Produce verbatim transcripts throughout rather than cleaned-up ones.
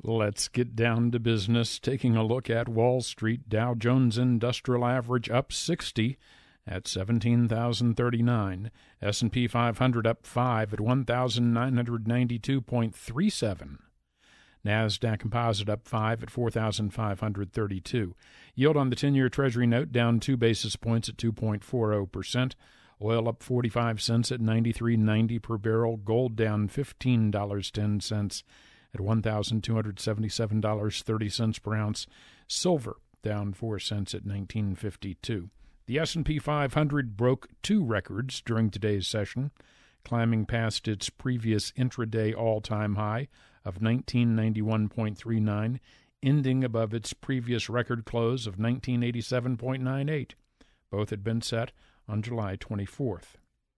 Let's get down to business, taking a look at Wall Street. Dow Jones Industrial Average up sixty at seventeen thousand thirty-nine. S and P five hundred up five at one thousand nine hundred ninety-two point three seven. NASDAQ Composite up five at four thousand five hundred thirty-two. Yield on the ten-year Treasury note down two basis points at two point four zero percent. Oil up forty-five cents at ninety-three ninety per barrel. Gold down fifteen dollars and ten cents at one thousand two hundred seventy-seven dollars and thirty cents per ounce. Silver down four cents at nineteen fifty-two. The S and P five hundred broke two records during today's session, climbing past its previous intraday all-time high of nineteen ninety-one point three nine, ending above its previous record close of nineteen eighty-seven point nine eight. Both had been set on July twenty-fourth.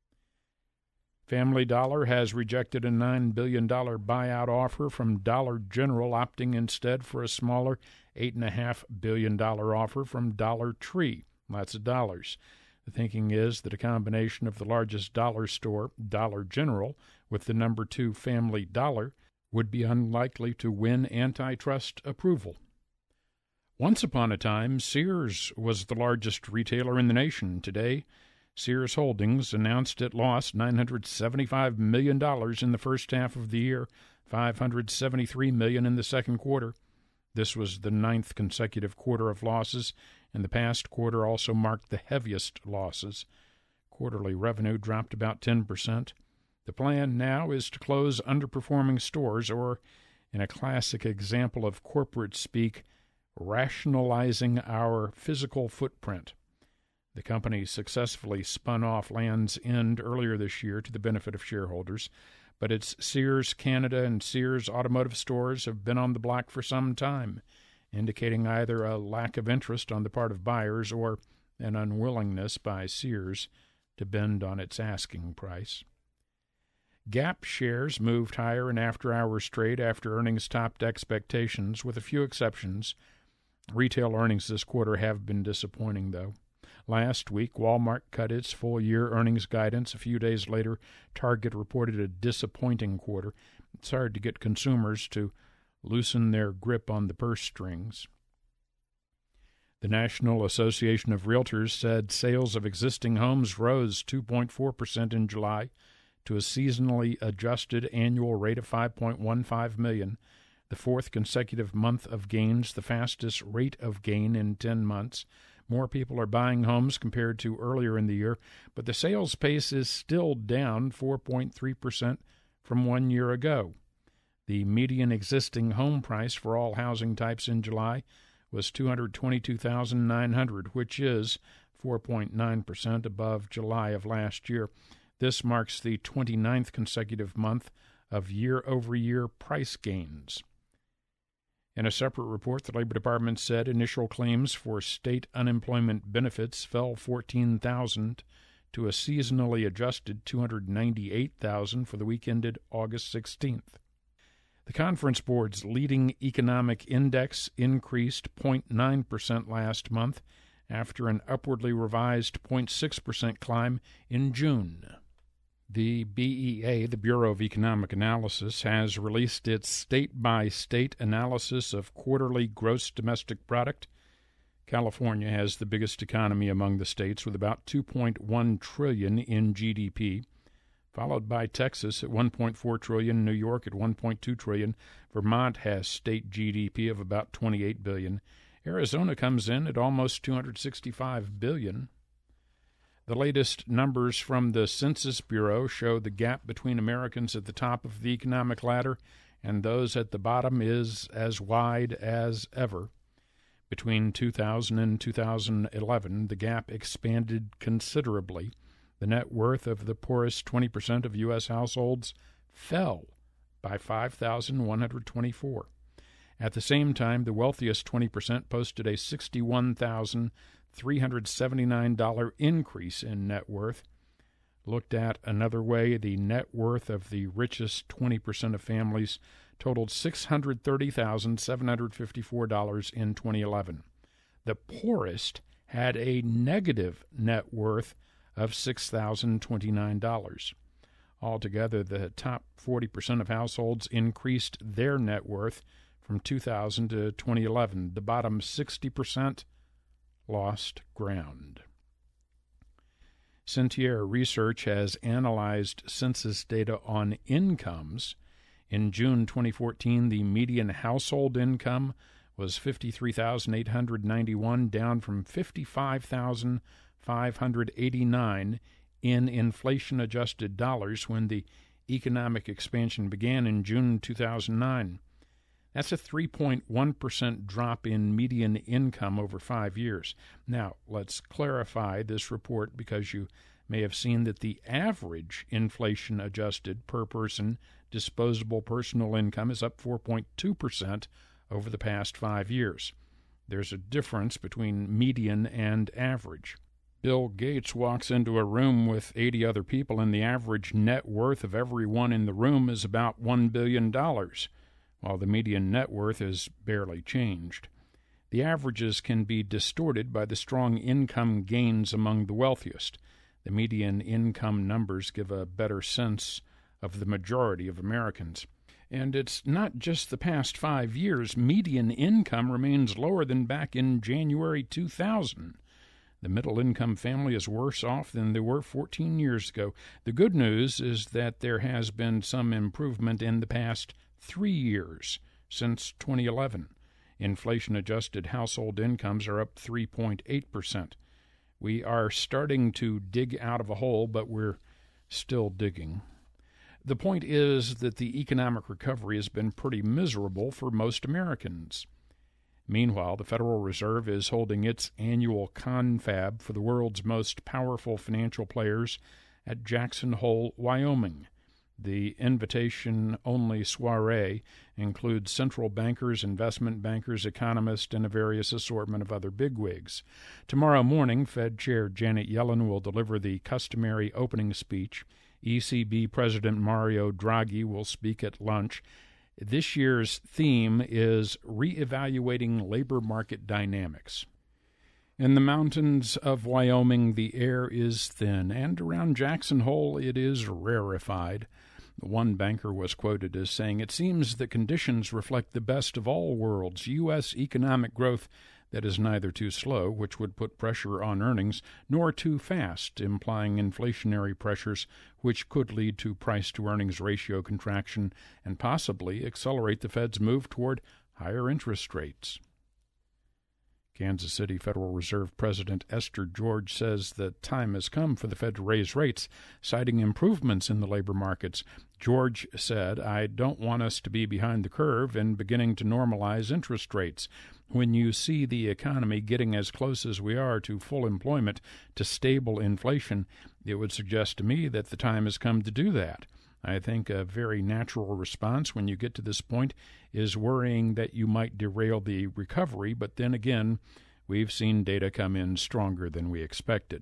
Family Dollar has rejected a nine billion dollars buyout offer from Dollar General, opting instead for a smaller eight point five billion dollars offer from Dollar Tree. Lots of dollars. The thinking is that a combination of the largest dollar store, Dollar General, with the number two Family Dollar, would be unlikely to win antitrust approval. Once upon a time, Sears was the largest retailer in the nation. Today, Sears Holdings announced it lost nine hundred seventy-five million dollars in the first half of the year, five hundred seventy-three million dollars in the second quarter. This was the ninth consecutive quarter of losses, and the past quarter also marked the heaviest losses. Quarterly revenue dropped about ten percent. The plan now is to close underperforming stores, or, in a classic example of corporate speak, rationalizing our physical footprint. The company successfully spun off Land's End earlier this year to the benefit of shareholders, but its Sears Canada and Sears Automotive stores have been on the block for some time, indicating either a lack of interest on the part of buyers or an unwillingness by Sears to bend on its asking price. Gap shares moved higher in after-hours trade after earnings topped expectations, with a few exceptions. Retail earnings this quarter have been disappointing, though. Last week, Walmart cut its full-year earnings guidance. A few days later, Target reported a disappointing quarter. It's hard to get consumers to loosen their grip on the purse strings. The National Association of Realtors said sales of existing homes rose two point four percent in July to a seasonally adjusted annual rate of five point one five million, the fourth consecutive month of gains, the fastest rate of gain in ten months. More people are buying homes compared to earlier in the year, but the sales pace is still down four point three percent from one year ago. The median existing home price for all housing types in July was two hundred twenty-two thousand nine hundred dollars, which is four point nine percent above July of last year. This marks the twenty-ninth consecutive month of year-over-year price gains. In a separate report, the Labor Department said initial claims for state unemployment benefits fell fourteen thousand to a seasonally adjusted two hundred ninety-eight thousand for the week ended August sixteenth. The Conference Board's leading economic index increased zero point nine percent last month after an upwardly revised zero point six percent climb in June. The B E A, the Bureau of Economic Analysis, has released its state-by-state analysis of quarterly gross domestic product. California has the biggest economy among the states with about two point one trillion dollars in G D P, followed by Texas at one point four trillion dollars, New York at one point two trillion dollars. Vermont has state G D P of about twenty-eight billion dollars. Arizona comes in at almost two hundred sixty-five billion dollars. The latest numbers from the Census Bureau show the gap between Americans at the top of the economic ladder and those at the bottom is as wide as ever. Between two thousand and two thousand eleven, the gap expanded considerably. The net worth of the poorest twenty percent of U S households fell by five thousand one hundred twenty-four. At the same time, the wealthiest twenty percent posted a sixty-one thousand three hundred seventy-nine dollars increase in net worth. Looked at another way, the net worth of the richest twenty percent of families totaled six hundred thirty thousand seven hundred fifty-four dollars in twenty eleven. The poorest had a negative net worth of six thousand twenty-nine dollars. Altogether, the top forty percent of households increased their net worth from two thousand to twenty eleven. The bottom sixty percent lost ground. Centier Research has analyzed census data on incomes. In June twenty fourteen, the median household income was fifty-three thousand eight hundred ninety-one dollars, down from fifty-five thousand five hundred eighty-nine dollars in inflation-adjusted dollars when the economic expansion began in June two thousand nine. That's a three point one percent drop in median income over five years. Now, let's clarify this report because you may have seen that the average inflation-adjusted per-person disposable personal income is up four point two percent over the past five years. There's a difference between median and average. Bill Gates walks into a room with eighty other people, and the average net worth of everyone in the room is about one billion dollars. While the median net worth is barely changed. The averages can be distorted by the strong income gains among the wealthiest. The median income numbers give a better sense of the majority of Americans. And it's not just the past five years. Median income remains lower than back in January two thousand. The middle-income family is worse off than they were fourteen years ago. The good news is that there has been some improvement in the past three years since twenty eleven. Inflation-adjusted household incomes are up three point eight percent. We are starting to dig out of a hole, but we're still digging. The point is that the economic recovery has been pretty miserable for most Americans. Meanwhile, the Federal Reserve is holding its annual confab for the world's most powerful financial players at Jackson Hole, Wyoming. The invitation-only soiree includes central bankers, investment bankers, economists, and a various assortment of other bigwigs. Tomorrow morning, Fed Chair Janet Yellen will deliver the customary opening speech. E C B President Mario Draghi will speak at lunch. This year's theme is reevaluating labor market dynamics. In the mountains of Wyoming, the air is thin, and around Jackson Hole it is rarefied. One banker was quoted as saying, "It seems that conditions reflect the best of all worlds, U S economic growth that is neither too slow, which would put pressure on earnings, nor too fast, implying inflationary pressures, which could lead to price-to-earnings ratio contraction and possibly accelerate the Fed's move toward higher interest rates." Kansas City Federal Reserve President Esther George says the time has come for the Fed to raise rates, citing improvements in the labor markets. George said, "I don't want us to be behind the curve in beginning to normalize interest rates. When you see the economy getting as close as we are to full employment, to stable inflation, it would suggest to me that the time has come to do that. I think a very natural response when you get to this point is worrying that you might derail the recovery, but then again, we've seen data come in stronger than we expected."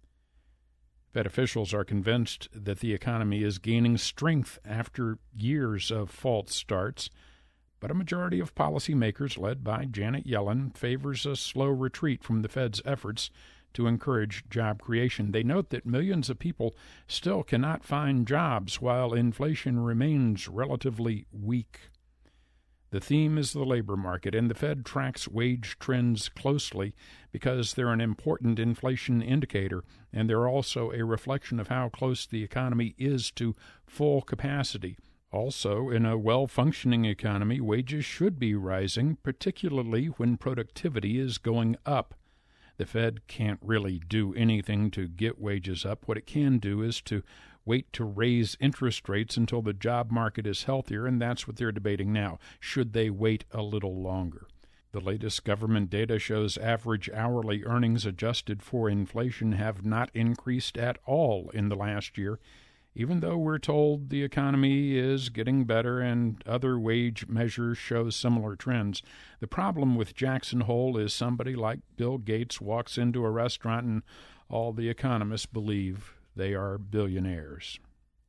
Fed officials are convinced that the economy is gaining strength after years of false starts, but a majority of policymakers, led by Janet Yellen, favors a slow retreat from the Fed's efforts to encourage job creation. They note that millions of people still cannot find jobs while inflation remains relatively weak. The theme is the labor market, and the Fed tracks wage trends closely because they're an important inflation indicator, and they're also a reflection of how close the economy is to full capacity. Also, in a well-functioning economy, wages should be rising, particularly when productivity is going up. The Fed can't really do anything to get wages up. What it can do is to wait to raise interest rates until the job market is healthier, and that's what they're debating now. Should they wait a little longer? The latest government data shows average hourly earnings adjusted for inflation have not increased at all in the last year, even though we're told the economy is getting better and other wage measures show similar trends. The problem with Jackson Hole is somebody like Bill Gates walks into a restaurant and all the economists believe they are billionaires.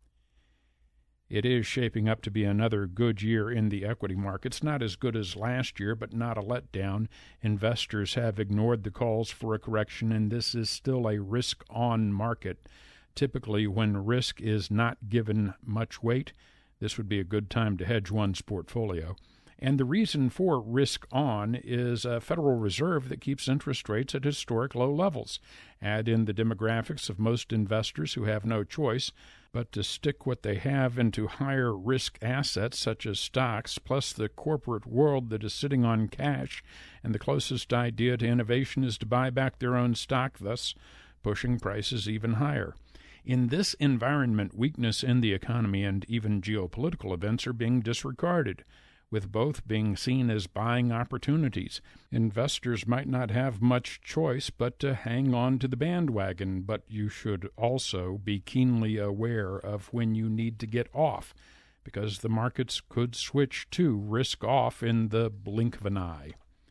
It is shaping up to be another good year in the equity markets. Not as good as last year, but not a letdown. Investors have ignored the calls for a correction, and this is still a risk-on market. Typically, when risk is not given much weight, this would be a good time to hedge one's portfolio. And the reason for risk on is a Federal Reserve that keeps interest rates at historic low levels. Add in the demographics of most investors who have no choice but to stick what they have into higher risk assets such as stocks, plus the corporate world that is sitting on cash, and the closest idea to innovation is to buy back their own stock, thus pushing prices even higher. In this environment, weakness in the economy and even geopolitical events are being disregarded, with both being seen as buying opportunities. Investors might not have much choice but to hang on to the bandwagon, but you should also be keenly aware of when you need to get off, because the markets could switch to risk off in the blink of an eye.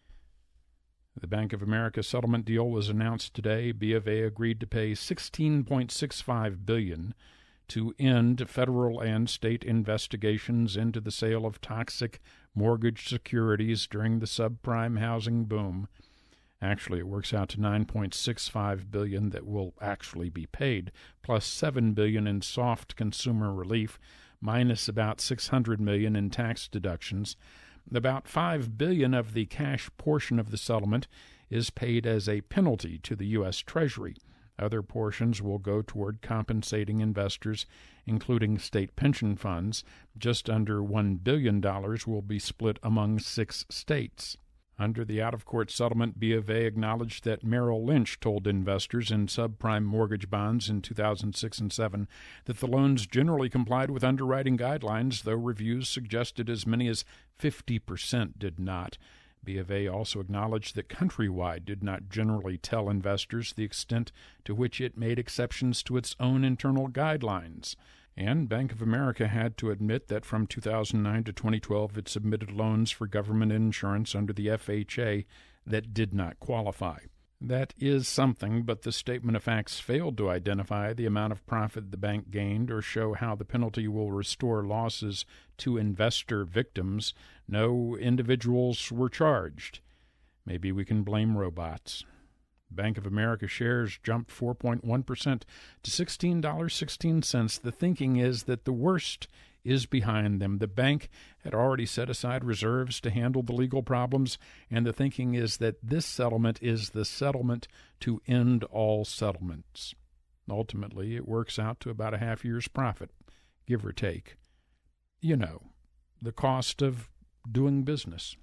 The Bank of America settlement deal was announced today. B of A agreed to pay sixteen point six five billion dollars to end federal and state investigations into the sale of toxic mortgage securities during the subprime housing boom. Actually, it works out to nine point six five billion dollars that will actually be paid, plus seven billion dollars in soft consumer relief, minus about six hundred million dollars in tax deductions. About five billion dollars of the cash portion of the settlement is paid as a penalty to the U S Treasury. Other portions will go toward compensating investors, including state pension funds. Just under one billion dollars will be split among six states. Under the out-of-court settlement, B of A acknowledged that Merrill Lynch told investors in subprime mortgage bonds in two thousand six and seven that the loans generally complied with underwriting guidelines, though reviews suggested as many as fifty percent did not. B of A also acknowledged that Countrywide did not generally tell investors the extent to which it made exceptions to its own internal guidelines. And Bank of America had to admit that from two thousand nine to twenty twelve it submitted loans for government insurance under the F H A that did not qualify. That is something, but the statement of facts failed to identify the amount of profit the bank gained or show how the penalty will restore losses to investor victims. No individuals were charged. Maybe we can blame robots. Bank of America shares jumped four point one percent to sixteen dollars and sixteen cents. The thinking is that the worst is behind them. The bank had already set aside reserves to handle the legal problems, and the thinking is that this settlement is the settlement to end all settlements. Ultimately, it works out to about a half year's profit, give or take. You know, the cost of doing business.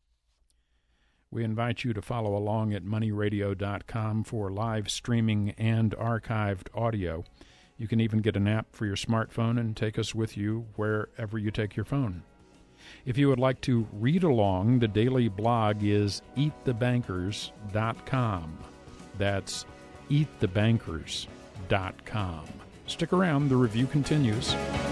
We invite you to follow along at money radio dot com for live streaming and archived audio. You can even get an app for your smartphone and take us with you wherever you take your phone. If you would like to read along, the daily blog is eat the bankers dot com. That's eat the bankers dot com. Stick around, the review continues.